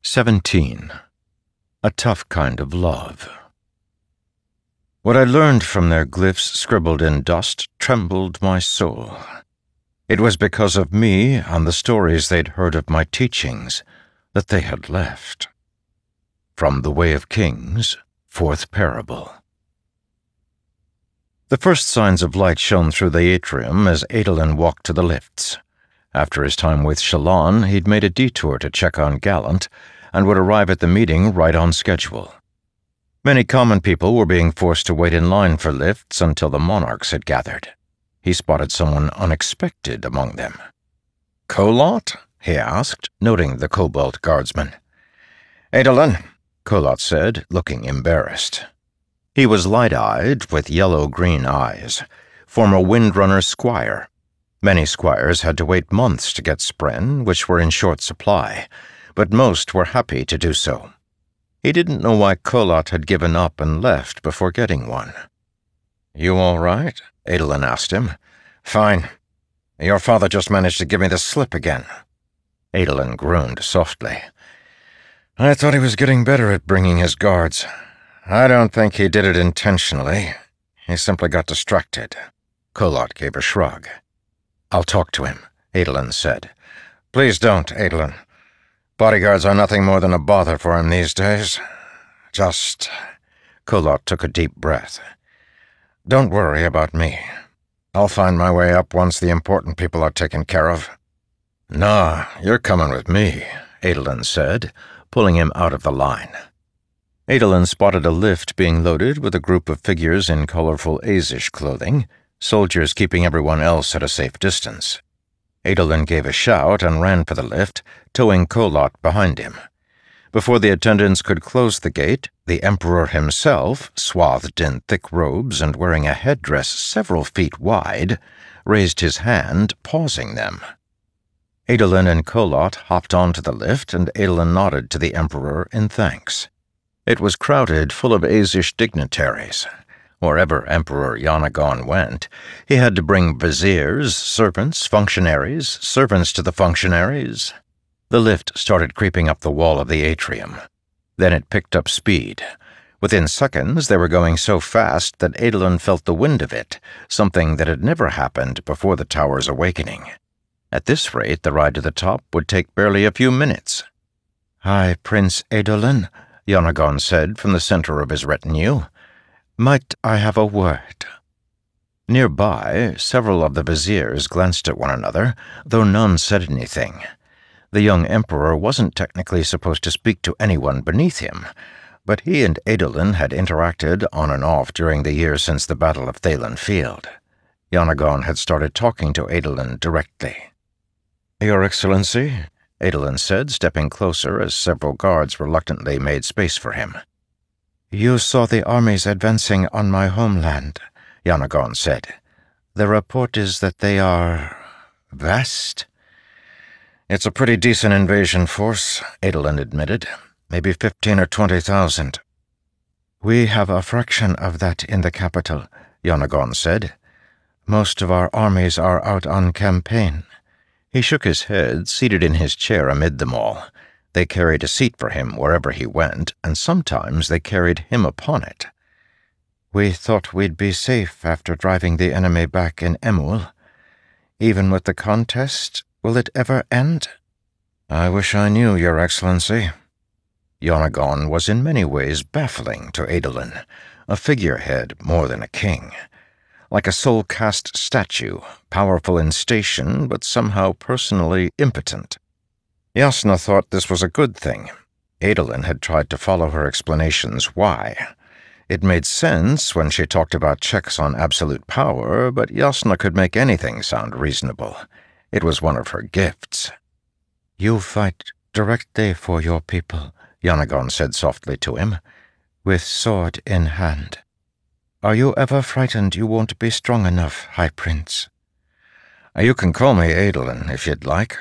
17. A tough kind of love. What I learned from their glyphs scribbled in dust trembled my soul. It was because of me and the stories they'd heard of my teachings that they had left. From The Way of Kings, 4th Parable. The first signs of light shone through the atrium as Adolin walked to the lifts. After his time with Shallan, he'd made a detour to check on Gallant, and would arrive at the meeting right on schedule. Many common people were being forced to wait in line for lifts until the monarchs had gathered. He spotted someone unexpected among them. "Kolot?" he asked, noting the Cobalt guardsman. "Adolin," Kolot said, looking embarrassed. He was light-eyed, with yellow-green eyes, former Windrunner squire. Many squires had to wait months to get spren, which were in short supply, but most were happy to do so. He didn't know why Kolot had given up and left before getting one. "You all right?" Adolin asked him. "Fine. Your father just managed to give me the slip again." Adolin groaned softly. "I thought he was getting better at bringing his guards. I don't think he did it intentionally. He simply got distracted." Kolot gave a shrug. "I'll talk to him," Adolin said. "Please don't, Adolin. Bodyguards are nothing more than a bother for him these days. Just..." Kolot took a deep breath. "Don't worry about me. I'll find my way up once the important people are taken care of." "Nah, you're coming with me," Adolin said, pulling him out of the line. Adolin spotted a lift being loaded with a group of figures in colorful Azish clothing, soldiers keeping everyone else at a safe distance. Adolin gave a shout and ran for the lift, towing Kolot behind him. Before the attendants could close the gate, the Emperor himself, swathed in thick robes and wearing a headdress several feet wide, raised his hand, pausing them. Adolin and Kolot hopped onto the lift, and Adolin nodded to the Emperor in thanks. It was crowded, full of Azish dignitaries. Wherever Emperor Yanagon went, he had to bring viziers, servants, functionaries, servants to the functionaries. The lift started creeping up the wall of the atrium. Then it picked up speed. Within seconds, they were going so fast that Adolin felt the wind of it, something that had never happened before the tower's awakening. At this rate, the ride to the top would take barely a few minutes. "Hi, Prince Adolin," Yanagon said from the center of his retinue. "Might I have a word?" Nearby, several of the viziers glanced at one another, though none said anything. The young emperor wasn't technically supposed to speak to anyone beneath him, but he and Adolin had interacted on and off during the years since the Battle of Thaylen Field. Yanagon had started talking to Adolin directly. "Your Excellency," Adolin said, stepping closer as several guards reluctantly made space for him. "You saw the armies advancing on my homeland," Yanagon said. "The report is that they are... vast?" "It's a pretty decent invasion force," Adolin admitted. "Maybe 15 or 20,000. "We have a fraction of that in the capital," Yanagon said. "Most of our armies are out on campaign." He shook his head, seated in his chair amid them all. They carried a seat for him wherever he went, and sometimes they carried him upon it. "We thought we'd be safe after driving the enemy back in Emul. Even with the contest, will it ever end?" "I wish I knew, Your Excellency." Yanagon was in many ways baffling to Adolin, a figurehead more than a king. Like a soul-cast statue, powerful in station, but somehow personally impotent. Jasnah thought this was a good thing. Adolin had tried to follow her explanations why. It made sense when she talked about checks on absolute power, but Jasnah could make anything sound reasonable. It was one of her gifts. "You fight directly for your people," Yanagon said softly to him, "with sword in hand. Are you ever frightened you won't be strong enough, High Prince?" "You can call me Adolin if you'd like."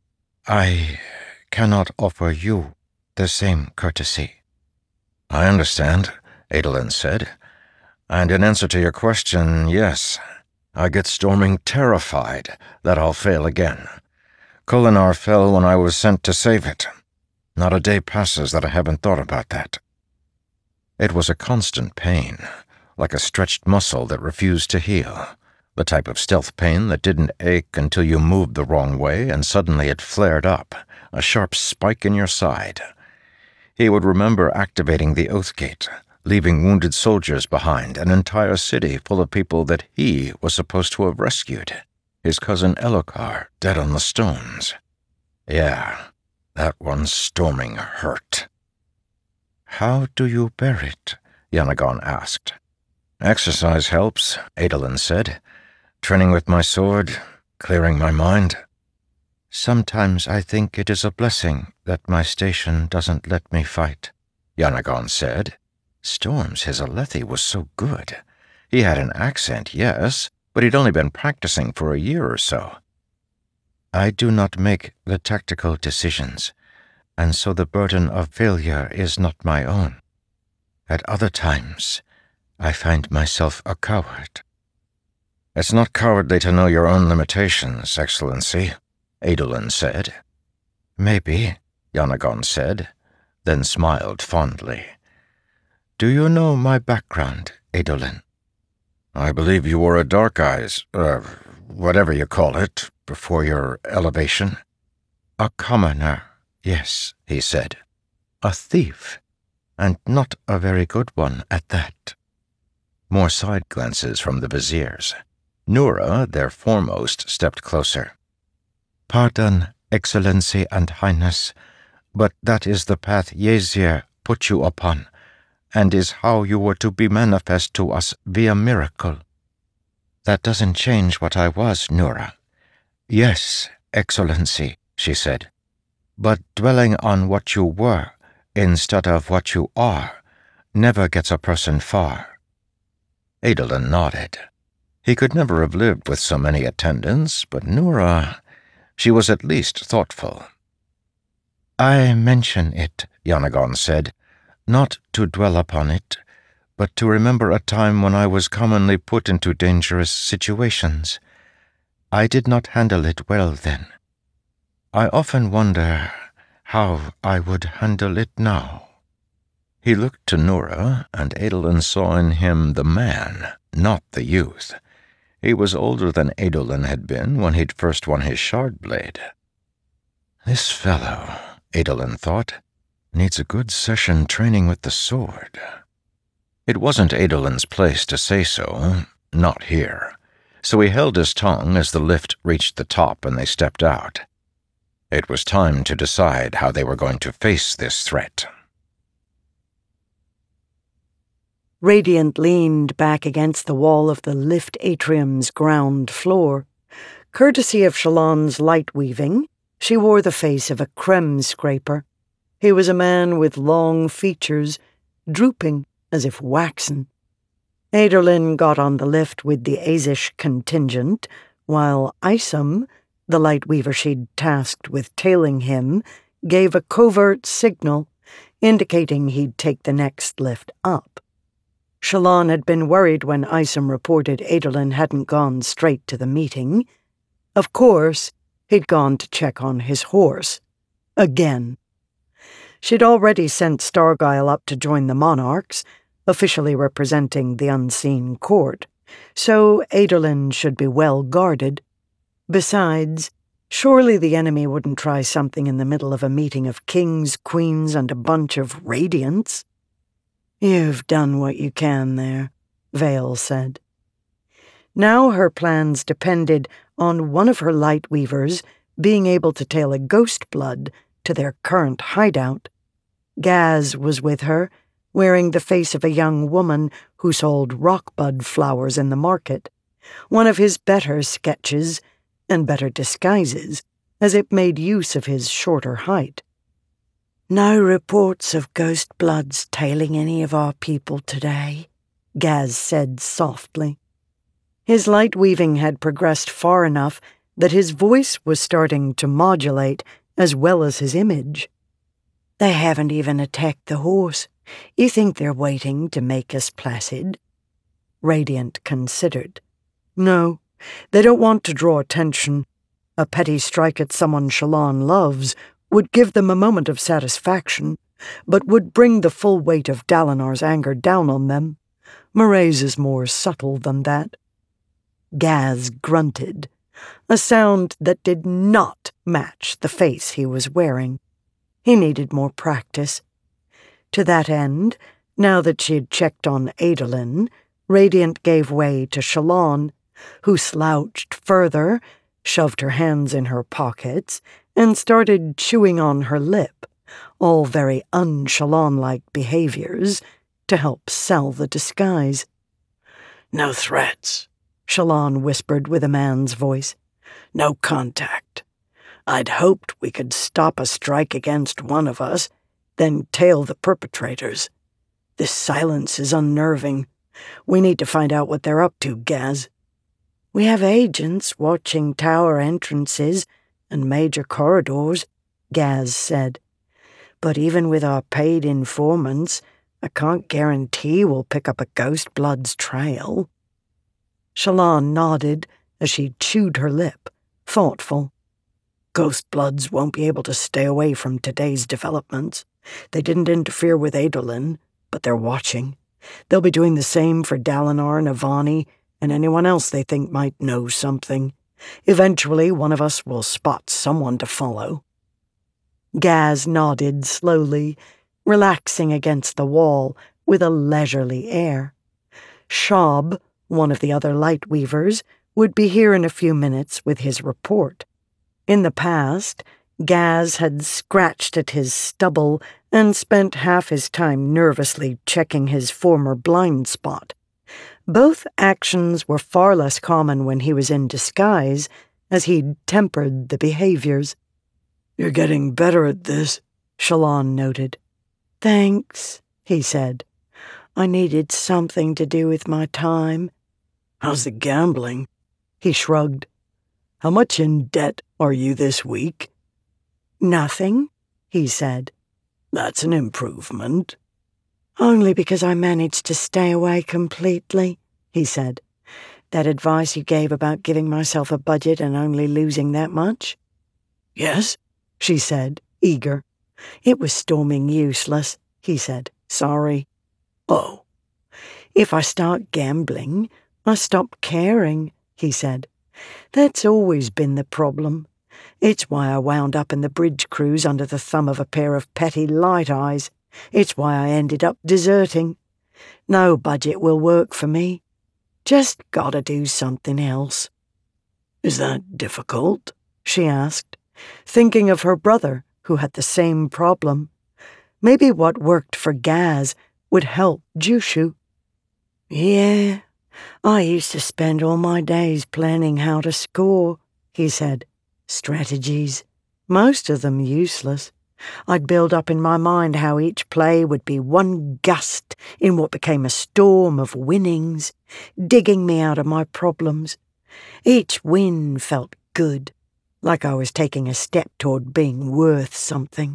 "I cannot offer you the same courtesy." "I understand," Adolin said. "And in answer to your question, yes. I get storming terrified that I'll fail again. Kholinar fell when I was sent to save it. Not a day passes that I haven't thought about that. It was a constant pain, like a stretched muscle that refused to heal. The type of stealth pain that didn't ache until you moved the wrong way and suddenly it flared up, a sharp spike in your side. He would remember activating the Oathgate, leaving wounded soldiers behind, an entire city full of people that he was supposed to have rescued. His cousin Elhokar, dead on the stones. Yeah, that one storming hurt. "How do you bear it?" Yanagon asked. "Exercise helps," Adolin said. "Training with my sword, clearing my mind." "Sometimes I think it is a blessing that my station doesn't let me fight," Yanagon said. Storm's his Alethi was so good. He had an accent, yes, but he'd only been practicing for a year or so. "I do not make the tactical decisions, and so the burden of failure is not my own. At other times, I find myself a coward." "It's not cowardly to know your own limitations, Excellency," Adolin said. "Maybe," Yanagon said, then smiled fondly. "Do you know my background, Adolin?" "I believe you wore a dark eyes, whatever you call it, before your elevation." "A commoner, yes," he said. "A thief, and not a very good one at that." More side glances from the viziers. Nura, their foremost, stepped closer. "Pardon, Excellency and Highness, but that is the path Yezier put you upon, and is how you were to be manifest to us via miracle." "That doesn't change what I was, Nura." "Yes, Excellency," she said. "But dwelling on what you were, instead of what you are, never gets a person far." Adolin nodded. He could never have lived with so many attendants, but Nura, she was at least thoughtful. "I mention it," Yanagon said, "not to dwell upon it, but to remember a time when I was commonly put into dangerous situations. I did not handle it well then. I often wonder how I would handle it now." He looked to Nura, and Adolin saw in him the man, not the youth. He was older than Adolin had been when he'd first won his shard blade. "This fellow," Adolin thought, "needs a good session training with the sword." It wasn't Adolin's place to say so, not here, so he held his tongue as the lift reached the top and they stepped out. It was time to decide how they were going to face this threat. Radiant leaned back against the wall of the lift atrium's ground floor. Courtesy of Shallan's light weaving, she wore the face of a creme scraper. He was a man with long features, drooping as if waxen. Adolin got on the lift with the Azish contingent, while Isam, the light weaver she'd tasked with tailing him, gave a covert signal, indicating he'd take the next lift up. Shallan had been worried when Isam reported Adolin hadn't gone straight to the meeting. Of course, he'd gone to check on his horse. Again. She'd already sent Stargyle up to join the monarchs, officially representing the unseen court, so Adolin should be well guarded. Besides, surely the enemy wouldn't try something in the middle of a meeting of kings, queens, and a bunch of radiants. "You've done what you can there," Vale said. Now her plans depended on one of her light weavers being able to tail a ghost blood to their current hideout. Gaz was with her, wearing the face of a young woman who sold rockbud flowers in the market, one of his better sketches and better disguises, as it made use of his shorter height. "No reports of ghost bloods tailing any of our people today," Gaz said softly. His light weaving had progressed far enough that his voice was starting to modulate as well as his image. "They haven't even attacked the horse. You think they're waiting to make us placid?" Radiant considered. "No, they don't want to draw attention. A petty strike at someone Shallan loves would give them a moment of satisfaction, but would bring the full weight of Dalinar's anger down on them. Mraize is more subtle than that. Gaz grunted, a sound that did not match the face he was wearing. He needed more practice. To that end, now that she had checked on Adolin, Radiant gave way to Shallan, who slouched further, shoved her hands in her pockets, and started chewing on her lip, all very un-Shallan-like behaviors, to help sell the disguise. "No threats," Shallan whispered with a man's voice. "No contact. I'd hoped we could stop a strike against one of us, then tail the perpetrators. This silence is unnerving. We need to find out what they're up to, Gaz." "We have agents watching tower entrances and major corridors," Gaz said. "But even with our paid informants, I can't guarantee we'll pick up a Ghostblood's trail." Shallan nodded as she chewed her lip, thoughtful. "Ghostbloods won't be able to stay away from today's developments. They didn't interfere with Adolin, but they're watching. They'll be doing the same for Dalinar and Avani and anyone else they think might know something. Eventually, one of us will spot someone to follow." Gaz nodded slowly, relaxing against the wall with a leisurely air. Shab, one of the other Lightweavers, would be here in a few minutes with his report. In the past, Gaz had scratched at his stubble and spent half his time nervously checking his former blind spot. Both actions were far less common when he was in disguise, as he'd tempered the behaviors. "You're getting better at this," Shallan noted. "Thanks," he said. "I needed something to do with my time." "How's the gambling?" He shrugged. "How much in debt are you this week?" "Nothing," he said. "That's an improvement." "Only because I managed to stay away completely," he said. "That advice you gave about giving myself a budget and only losing that much?" "Yes?" she said, eager. "It was storming useless," he said. "Sorry." "Oh." "If I start gambling, I stop caring," he said. "That's always been the problem. It's why I wound up in the bridge crews under the thumb of a pair of petty light eyes. It's why I ended up deserting. No budget will work for me. Just gotta do something else." "Is that difficult?" she asked, thinking of her brother who had the same problem. Maybe what worked for Gaz would help Jushu. "Yeah, I used to spend all my days planning how to score," he said. "Strategies, most of them useless. I'd build up in my mind how each play would be one gust in what became a storm of winnings, digging me out of my problems. Each win felt good, like I was taking a step toward being worth something.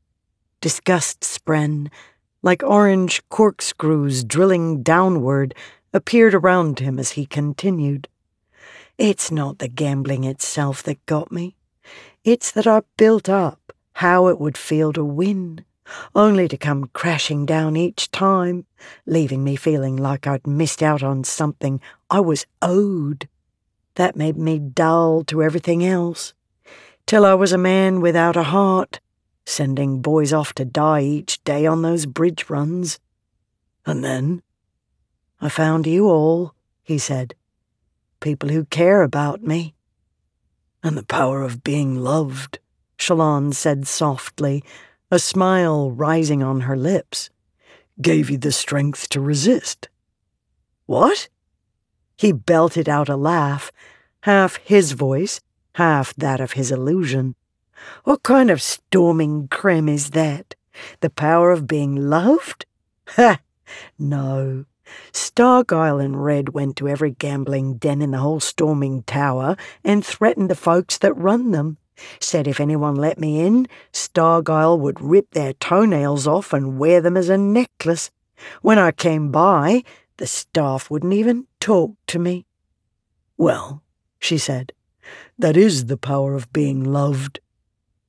Disgust spren, like orange corkscrews drilling downward, appeared around him as he continued. It's not the gambling itself that got me. It's that I built up how it would feel to win, only to come crashing down each time, leaving me feeling like I'd missed out on something I was owed. That made me dull to everything else, till I was a man without a heart, sending boys off to die each day on those bridge runs. And then I found you all," he said. "People who care about me." "And the power of being loved," Shallan said softly, a smile rising on her lips. "Gave you the strength to resist." "What?" He belted out a laugh, half his voice, half that of his illusion. "What kind of storming creme is that? The power of being loved? Ha! No. Stargyle and Red went to every gambling den in the whole storming tower and threatened the folks that run them. Said if anyone let me in, Stargyle would rip their toenails off and wear them as a necklace. When I came by, the staff wouldn't even talk to me." "Well," she said, "that is the power of being loved."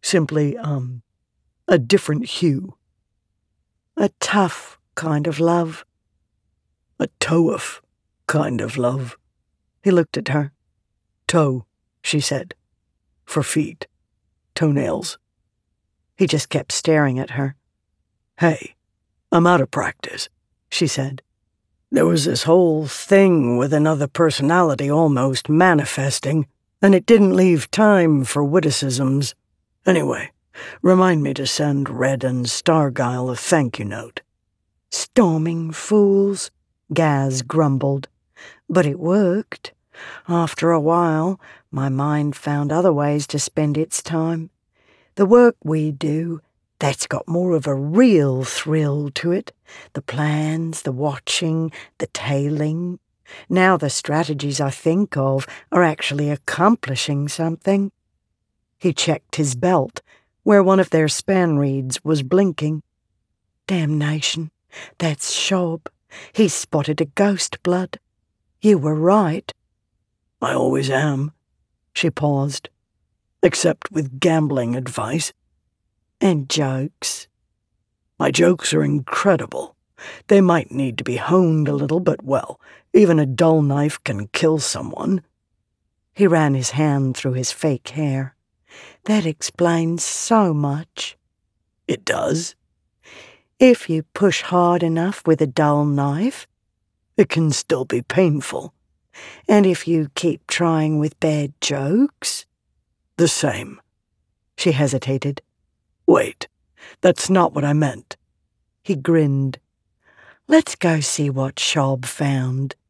Simply, a different hue. A tough kind of love. A tough kind of love. He looked at her. Toe, she said. For feet. Toenails. He just kept staring at her. Hey, I'm out of practice, she said. There was this whole thing with another personality almost manifesting, and it didn't leave time for witticisms. Anyway, remind me to send Red and Stargyle a thank-you note. Storming fools, Gaz grumbled. But it worked. After a while, my mind found other ways to spend its time. The work we do, that's got more of a real thrill to it. The plans, the watching, the tailing. Now the strategies I think of are actually accomplishing something. He checked his belt, where one of their span reeds was blinking. Damnation, that's Shob. He's spotted a ghost blood. You were right. I always am. She paused. Except with gambling advice. And jokes. My jokes are incredible. They might need to be honed a little, but well, even a dull knife can kill someone. He ran his hand through his fake hair. That explains so much. It does? If you push hard enough with a dull knife, it can still be painful. And if you keep trying with bad jokes? The same. She hesitated. Wait, that's not what I meant. He grinned. Let's go see what Shob found.